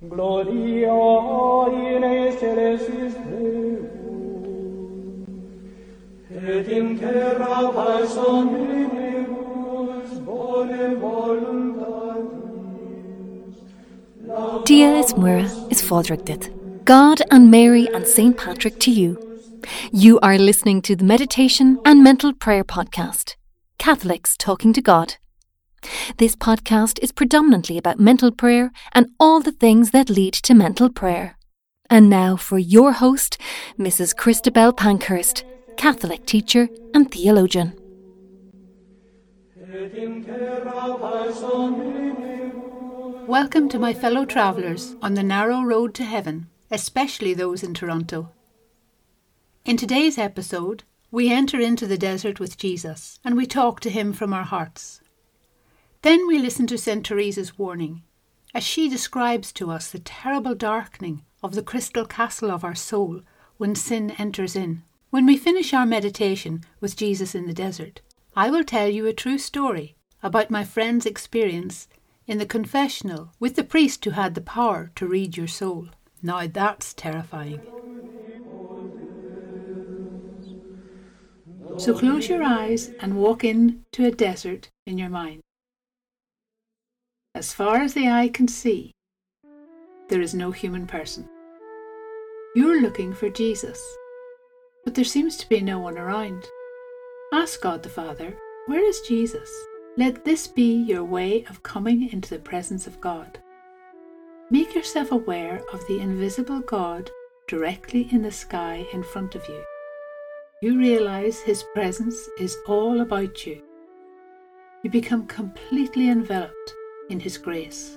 Gloria in excelsis Deum, et in terra pars omnibus bone voluntatis. Dia is Muira is Fodric dit. God and Mary and St. Patrick to you. You are listening to the Meditation and Mental Prayer Podcast, Catholics Talking to God. This podcast is predominantly about mental prayer and all the things that lead to mental prayer. And now for your host, Mrs. Christabel Pankhurst, Catholic teacher and theologian. Welcome to my fellow travellers on the narrow road to heaven, especially those in Toronto. In today's episode, we enter into the desert with Jesus and we talk to him from our hearts. Then we listen to St. Teresa's warning as she describes to us the terrible darkening of the crystal castle of our soul when sin enters in. When we finish our meditation with Jesus in the desert, I will tell you a true story about my friend's experience in the confessional with the priest who had the power to read your soul. Now that's terrifying. So close your eyes and walk into a desert in your mind. As far as the eye can see, there is no human person. You're looking for Jesus, but there seems to be no one around. Ask God the Father, where is Jesus? Let this be your way of coming into the presence of God. Make yourself aware of the invisible God directly in the sky in front of you. You realize his presence is all about you. You become completely enveloped in his grace.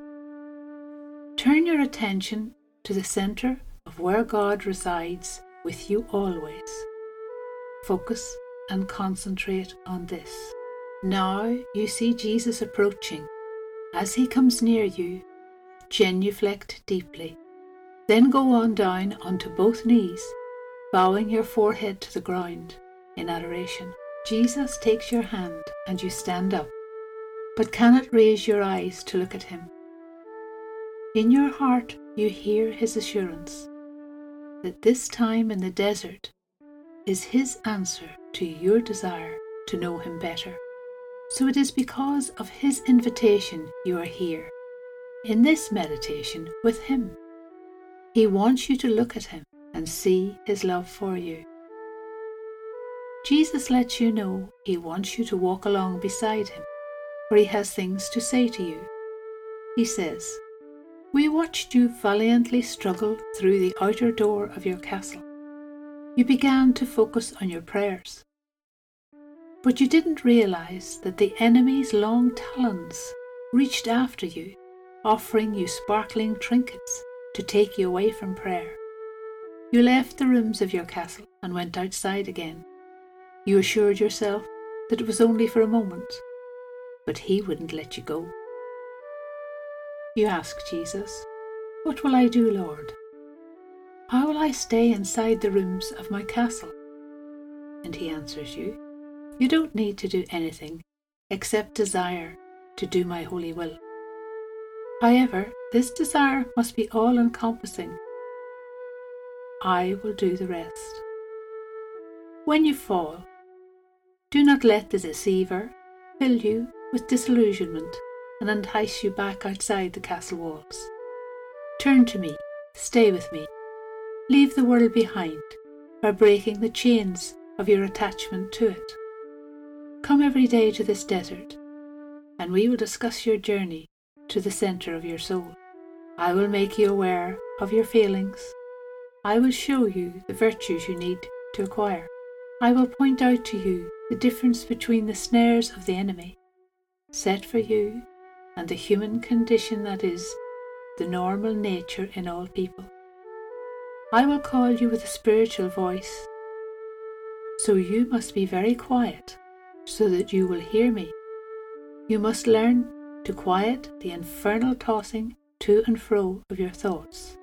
Turn your attention to the center of where God resides with you always. Focus and concentrate on this. Now you see Jesus approaching. As he comes near you, genuflect deeply. Then go on down onto both knees, bowing your forehead to the ground in adoration. Jesus takes your hand and you stand up, but cannot raise your eyes to look at him. In your heart you hear his assurance that this time in the desert is his answer to your desire to know him better. So it is because of his invitation you are here, in this meditation with him. He wants you to look at him and see his love for you. Jesus lets you know he wants you to walk along beside him, for he has things to say to you. He says, "We watched you valiantly struggle through the outer door of your castle. You began to focus on your prayers. But you didn't realize that the enemy's long talons reached after you, offering you sparkling trinkets to take you away from prayer. You left the rooms of your castle and went outside again. You assured yourself that it was only for a moment, but he wouldn't let you go. You asked Jesus, 'What will I do, Lord? How will I stay inside the rooms of my castle?' And he answers you, 'You don't need to do anything except desire to do my holy will. However, this desire must be all-encompassing. I will do the rest.' When you fall, do not let the deceiver fill you with disillusionment and entice you back outside the castle walls. Turn to me, stay with me. Leave the world behind by breaking the chains of your attachment to it. Come every day to this desert, and we will discuss your journey to the center of your soul. I will make you aware of your feelings. I will show you the virtues you need to acquire. I will point out to you the difference between the snares of the enemy set for you and the human condition that is the normal nature in all people. I will call you with a spiritual voice, so you must be very quiet so that you will hear me. You must learn to quiet the infernal tossing to and fro of your thoughts.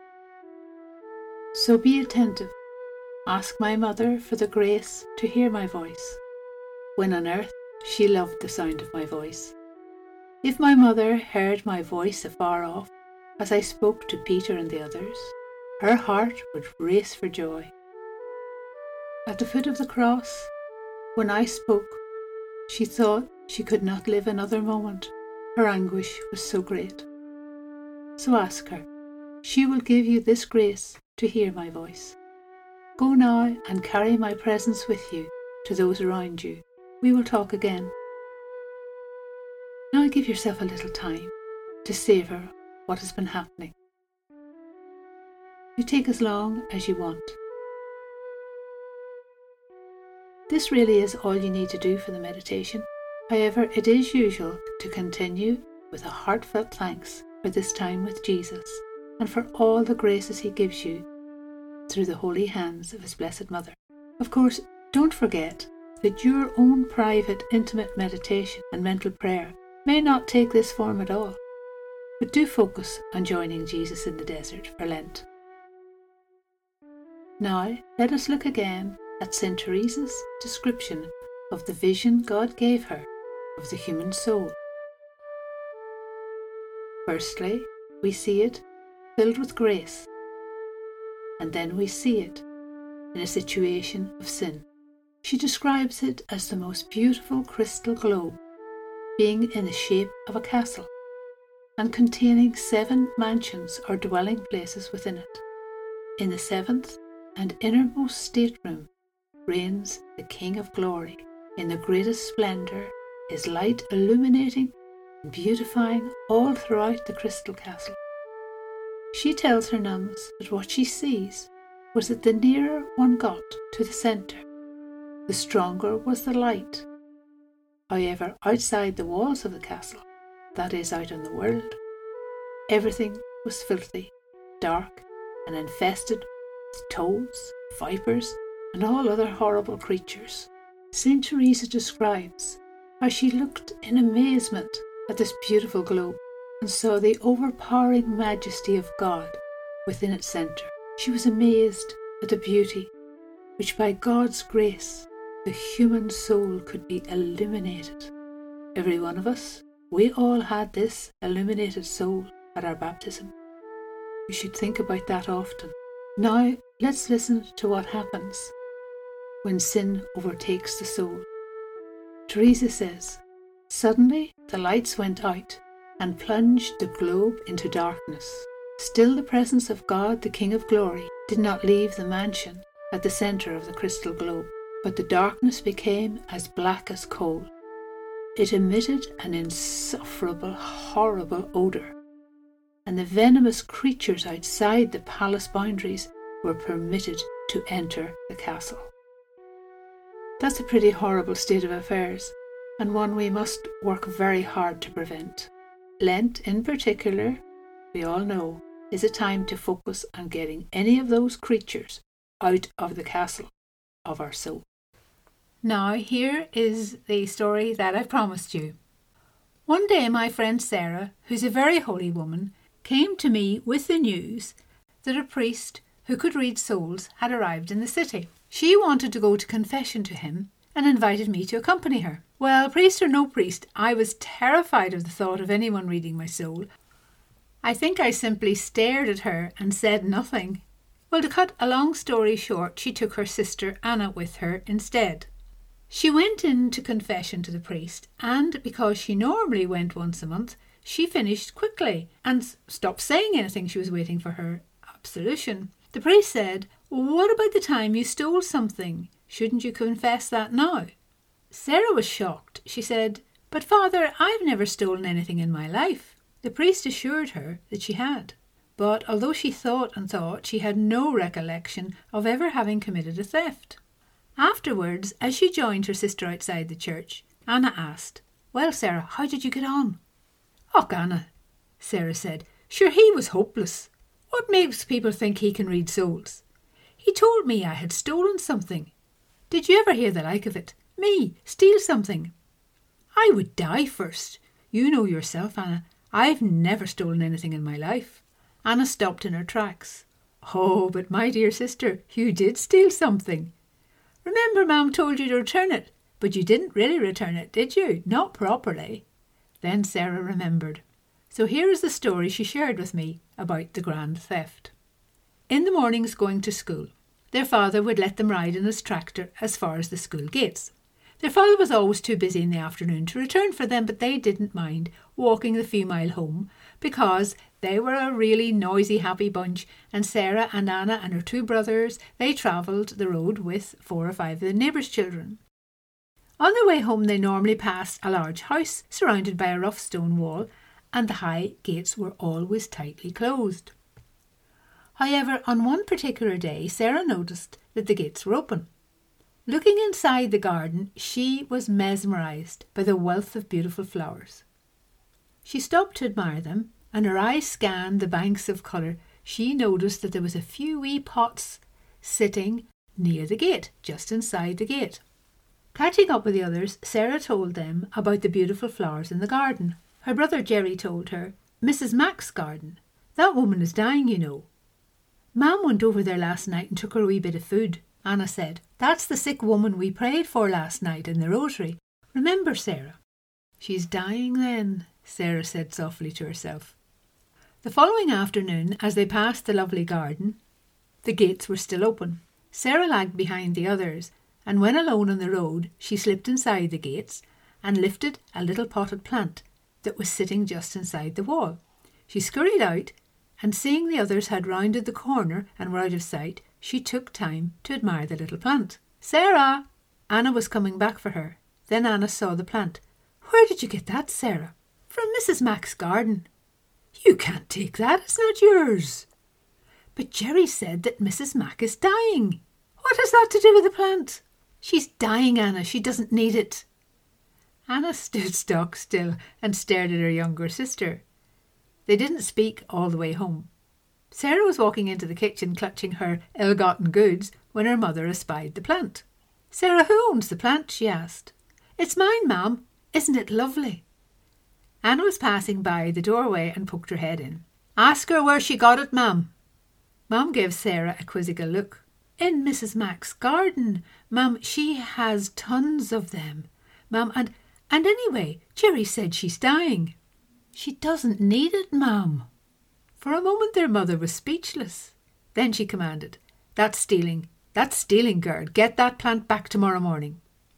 So be attentive. Ask my mother for the grace to hear my voice. When on earth, she loved the sound of my voice. If my mother heard my voice afar off, as I spoke to Peter and the others, her heart would race for joy. At the foot of the cross, when I spoke, she thought she could not live another moment. Her anguish was so great. So ask her. She will give you this grace to hear my voice. Go now and carry my presence with you to those around you. We will talk again. Now give yourself a little time to savour what has been happening. You take as long as you want. This really is all you need to do for the meditation. However, it is usual to continue with a heartfelt thanks for this time with Jesus and for all the graces he gives you through the holy hands of his Blessed Mother. Of course, don't forget that your own private, intimate meditation and mental prayer may not take this form at all, but do focus on joining Jesus in the desert for Lent. Now, let us look again at St. Teresa's description of the vision God gave her of the human soul. Firstly, we see it filled with grace, and then we see it in a situation of sin. She describes it as the most beautiful crystal globe, being in the shape of a castle, and containing 7 mansions or dwelling places within it. In the 7th and innermost stateroom reigns the King of Glory, in the greatest splendour, his light illuminating and beautifying all throughout the crystal castle. She tells her nuns that what she sees was that the nearer one got to the centre, the stronger was the light. However, outside the walls of the castle, that is, out in the world, everything was filthy, dark, and infested with toads, vipers, and all other horrible creatures. St. Teresa describes how she looked in amazement at this beautiful globe and saw the overpowering majesty of God within its centre. She was amazed at the beauty which by God's grace the human soul could be illuminated. Every one of us, we all had this illuminated soul at our baptism. We should think about that often. Now let's listen to what happens when sin overtakes the soul. Teresa says, "Suddenly the lights went out and plunged the globe into darkness. Still the presence of God, the King of Glory, did not leave the mansion at the centre of the crystal globe, but the darkness became as black as coal. It emitted an insufferable, horrible odour, and the venomous creatures outside the palace boundaries were permitted to enter the castle." That's a pretty horrible state of affairs, and one we must work very hard to prevent. Lent in particular, we all know, is a time to focus on getting any of those creatures out of the castle of our soul. Now here is the story that I promised you. One day my friend Sarah, who's a very holy woman, came to me with the news that a priest who could read souls had arrived in the city. She wanted to go to confession to him and invited me to accompany her. Well, priest or no priest, I was terrified of the thought of anyone reading my soul. I think I simply stared at her and said nothing. Well, to cut a long story short, she took her sister Anna with her instead. She went in to confession to the priest, and because she normally went once a month, she finished quickly and stopped saying anything. She was waiting for her absolution. The priest said, "What about the time you stole something? Shouldn't you confess that now?" Sarah was shocked. She said, "But Father, I've never stolen anything in my life." The priest assured her that she had. But although she thought and thought, she had no recollection of ever having committed a theft. Afterwards, as she joined her sister outside the church, Anna asked, "Well, Sarah, how did you get on?" "Och, Anna," Sarah said, "sure he was hopeless. What makes people think he can read souls? He told me I had stolen something. Did you ever hear the like of it? Me, steal something? I would die first. You know yourself, Anna, I've never stolen anything in my life." Anna stopped in her tracks. "Oh, but my dear sister, you did steal something. Remember Mum told you to return it, but you didn't really return it, did you? Not properly." Then Sarah remembered. So here is the story she shared with me about the grand theft. In the mornings going to school, their father would let them ride in his tractor as far as the school gates. Their father was always too busy in the afternoon to return for them, but they didn't mind walking the few mile home because they were a really noisy, happy bunch, and Sarah and Anna and her 2 brothers, they travelled the road with 4 or 5 of the neighbours' children. On their way home they normally passed a large house surrounded by a rough stone wall, and the high gates were always tightly closed. However, on one particular day, Sarah noticed that the gates were open. Looking inside the garden, she was mesmerised by the wealth of beautiful flowers. She stopped to admire them, and her eyes scanned the banks of colour. She noticed that there was a few wee pots sitting near the gate, just inside the gate. Catching up with the others, Sarah told them about the beautiful flowers in the garden. Her brother Jerry told her, "Mrs. Mack's garden. That woman is dying, you know." "Ma'am went over there last night and took her a wee bit of food," Anna said. "That's the sick woman we prayed for last night in the rosary. Remember, Sarah?" "She's dying then," Sarah said softly to herself. The following afternoon, as they passed the lovely garden, the gates were still open. Sarah lagged behind the others, and when alone on the road, she slipped inside the gates and lifted a little potted plant that was sitting just inside the wall. She scurried out, and seeing the others had rounded the corner and were out of sight, she took time to admire the little plant. "Sarah!" Anna was coming back for her. Then Anna saw the plant. "Where did you get that, Sarah?" "From Mrs. Mack's garden." "You can't take that, it's not yours." "But Jerry said that Mrs. Mack is dying." "What has that to do with the plant?" "She's dying, Anna, she doesn't need it." Anna stood stock still and stared at her younger sister. They didn't speak all the way home. Sarah was walking into the kitchen clutching her ill-gotten goods when her mother espied the plant. "Sarah, who owns the plant?" she asked. "It's mine, ma'am. Isn't it lovely?" Anna was passing by the doorway and poked her head in. "Ask her where she got it, ma'am." Mum gave Sarah a quizzical look. "In Mrs. Mack's garden, ma'am. She has tons of them, ma'am, and anyway, Jerry said she's dying." "She doesn't need it, ma'am." For a moment their mother was speechless. Then she commanded, That's stealing, Gerd. Get that plant back tomorrow morning."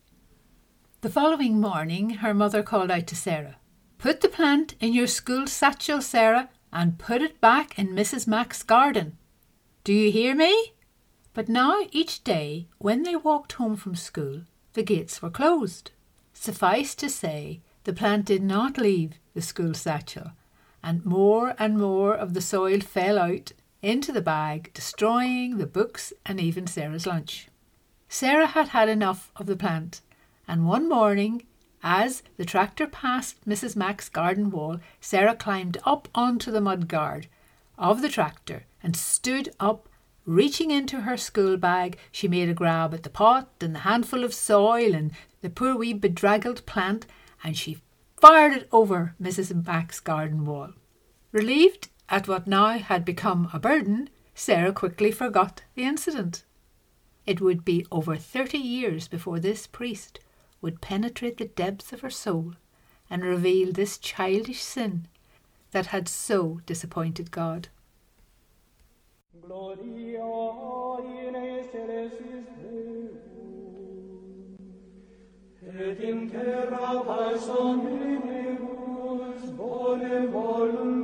The following morning her mother called out to Sarah, "Put the plant in your school satchel, Sarah, and put it back in Mrs. Mack's garden. Do you hear me?" But now each day when they walked home from school, the gates were closed. Suffice to say, the plant did not leave the school satchel, and more of the soil fell out into the bag, destroying the books and even Sarah's lunch. Sarah had had enough of the plant, and one morning, as the tractor passed Mrs. Mack's garden wall, Sarah climbed up onto the mudguard of the tractor and stood up. Reaching into her school bag, she made a grab at the pot and the handful of soil and the poor wee bedraggled plant, and she fired it over Mrs. Mack's garden wall. Relieved at what now had become a burden, Sarah quickly forgot the incident. It would be over 30 years before this priest would penetrate the depths of her soul and reveal this childish sin that had so disappointed God. Gloria in excelsis Deum, et in terra pacem Deus, volem volum